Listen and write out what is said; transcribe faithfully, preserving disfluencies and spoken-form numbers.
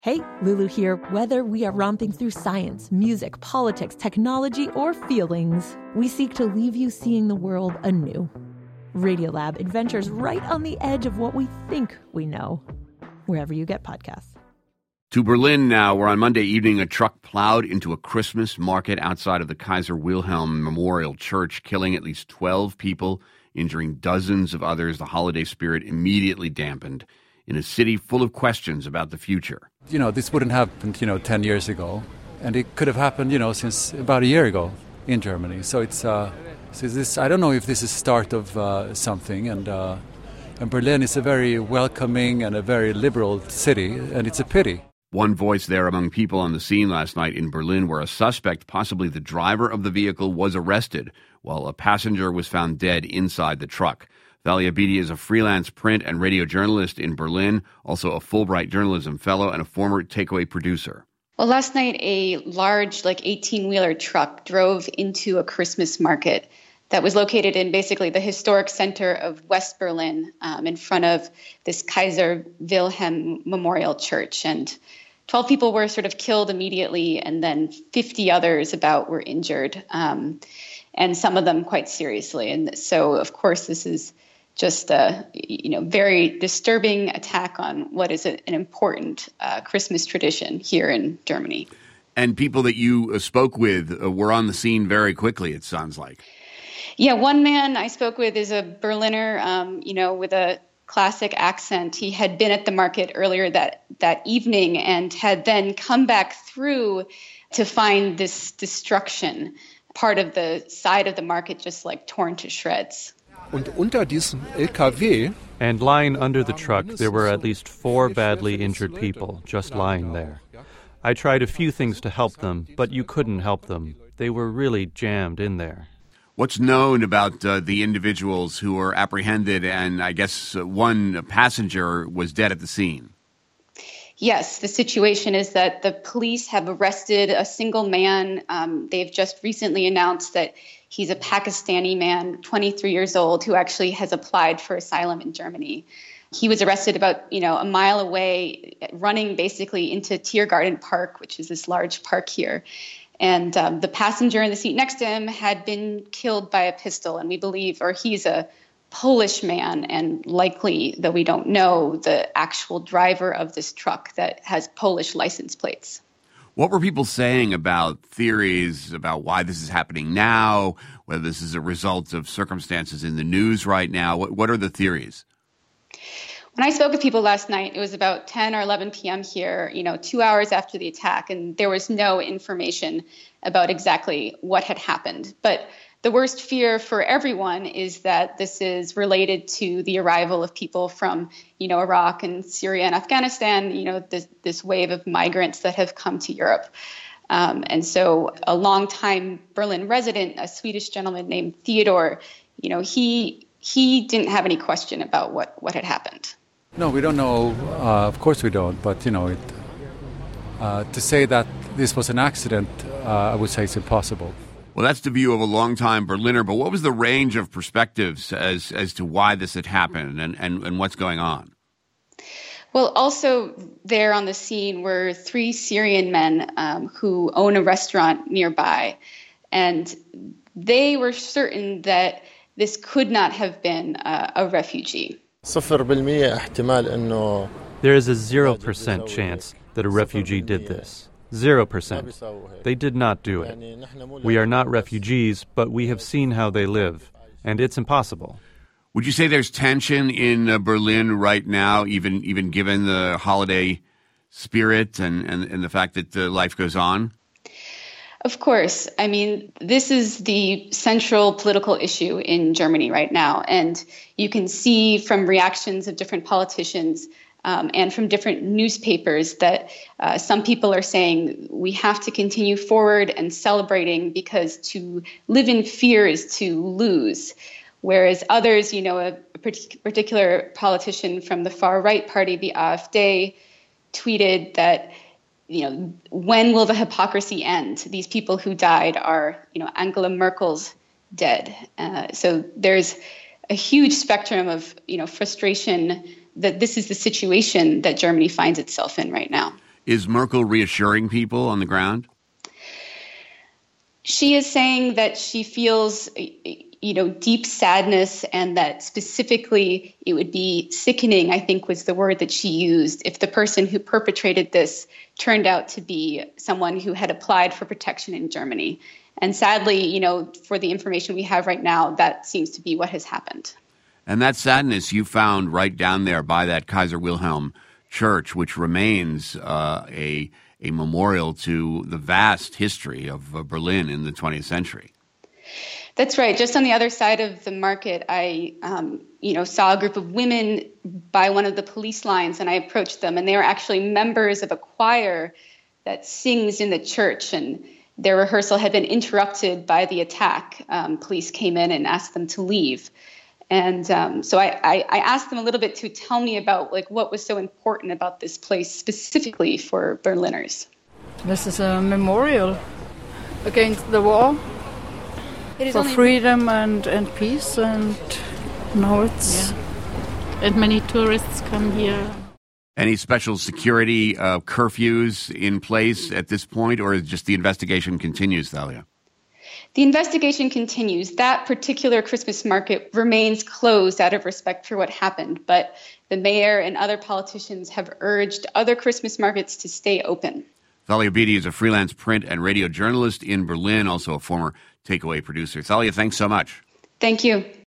Hey, Lulu here. Whether we are romping through science, music, politics, technology, or feelings, we seek to leave you seeing the world anew. Radiolab adventures right on the edge of what we think we know, wherever you get podcasts. To Berlin now, where on Monday evening a truck plowed into a Christmas market outside of the Kaiser Wilhelm Memorial Church, killing at least twelve people, injuring dozens of others. The holiday spirit immediately dampened in a city full of questions about the future. You know, this wouldn't have happened, you know, ten years ago. And it could have happened, you know, since about a year ago in Germany. So it's, uh, so this, I don't know if this is the start of uh, something. And, uh, and Berlin is a very welcoming and a very liberal city, and it's a pity. One voice there among people on the scene last night in Berlin, where a suspect, possibly the driver of the vehicle, was arrested, while a passenger was found dead inside the truck. Thalia Beatty is a freelance print and radio journalist in Berlin, also a Fulbright journalism fellow and a former Takeaway producer. Well, last night a large, like eighteen-wheeler truck drove into a Christmas market that was located in basically the historic center of West Berlin, um, in front of this Kaiser Wilhelm Memorial Church. And twelve people were sort of killed immediately, and then fifty others about were injured, um, and some of them quite seriously. And so, of course, this is just a you know very disturbing attack on what is a, an important uh, Christmas tradition here in Germany. And people that you uh, spoke with uh, were on the scene very quickly, it sounds like. Yeah, one man I spoke with is a Berliner, um, you know, with a classic accent. He had been at the market earlier that, that evening and had then come back through to find this destruction, part of the side of the market just like torn to shreds. Und unter diesem L K W And lying under the truck, there were at least four badly injured people just lying there. I tried a few things to help them, but you couldn't help them. They were really jammed in there. What's known about uh, the individuals who were apprehended, and I guess uh, one passenger was dead at the scene? Yes, the situation is that the police have arrested a single man. Um, they've just recently announced that he's a Pakistani man, twenty-three years old, who actually has applied for asylum in Germany. He was arrested about, you know, a mile away, running basically into Tiergarten Park, which is this large park here. And um, the passenger in the seat next to him had been killed by a pistol, and we believe, or he's a Polish man, and likely, though we don't know, the actual driver of this truck that has Polish license plates. What were people saying about theories about why this is happening now, whether this is a result of circumstances in the news right now? What, what are the theories? When I spoke with people last night, it was about ten or eleven p.m. here, you know, two hours after the attack, and there was no information about exactly what had happened. But the worst fear for everyone is that this is related to the arrival of people from, you know, Iraq and Syria and Afghanistan, you know, this, this wave of migrants that have come to Europe. Um, and so a longtime Berlin resident, a Swedish gentleman named Theodore, you know, he he didn't have any question about what, what had happened. No, we don't know. Uh, of course we don't. But, you know, it, uh, to say that this was an accident, uh, I would say it's impossible. Well, that's the view of a longtime Berliner, but what was the range of perspectives as as to why this had happened and, and, and what's going on? Well, also there on the scene were three Syrian men um, who own a restaurant nearby, and they were certain that this could not have been uh, a refugee. There is a zero percent chance that a refugee did this. Zero percent. They did not do it. We are not refugees, but we have seen how they live, and it's impossible. Would you say there's tension in uh, Berlin right now, even even given the holiday spirit and, and, and the fact that uh, life goes on? Of course. I mean, this is the central political issue in Germany right now, and you can see from reactions of different politicians Um, and from different newspapers that uh, some people are saying we have to continue forward and celebrating because to live in fear is to lose. Whereas others, you know, a, a particular politician from the far right party, the AfD, tweeted that, you know, when will the hypocrisy end? These people who died are, you know, Angela Merkel's dead. Uh, so there's a huge spectrum of, you know, frustration that this is the situation that Germany finds itself in right now. Is Merkel reassuring people on the ground? She is saying that she feels, you know, deep sadness, and that specifically it would be sickening, I think was the word that she used, if the person who perpetrated this turned out to be someone who had applied for protection in Germany. And sadly, you know, for the information we have right now, that seems to be what has happened. And that sadness you found right down there by that Kaiser Wilhelm Church, which remains uh, a a memorial to the vast history of uh, Berlin in the twentieth century. That's right. Just on the other side of the market, I, um, you know, saw a group of women by one of the police lines, and I approached them, and they were actually members of a choir that sings in the church, and their rehearsal had been interrupted by the attack. Um, police came in and asked them to leave. And um, so I, I, I asked them a little bit to tell me about like what was so important about this place specifically for Berliners. This is a memorial against the war, for freedom and, and peace, and now it's... Yeah. And many tourists come here. Any special security uh, curfews in place at this point, or is just the investigation continues, Thalia? The investigation continues. That particular Christmas market remains closed out of respect for what happened, but the mayor and other politicians have urged other Christmas markets to stay open. Thalia Beatty is a freelance print and radio journalist in Berlin, also a former Takeaway producer. Thalia, thanks so much. Thank you.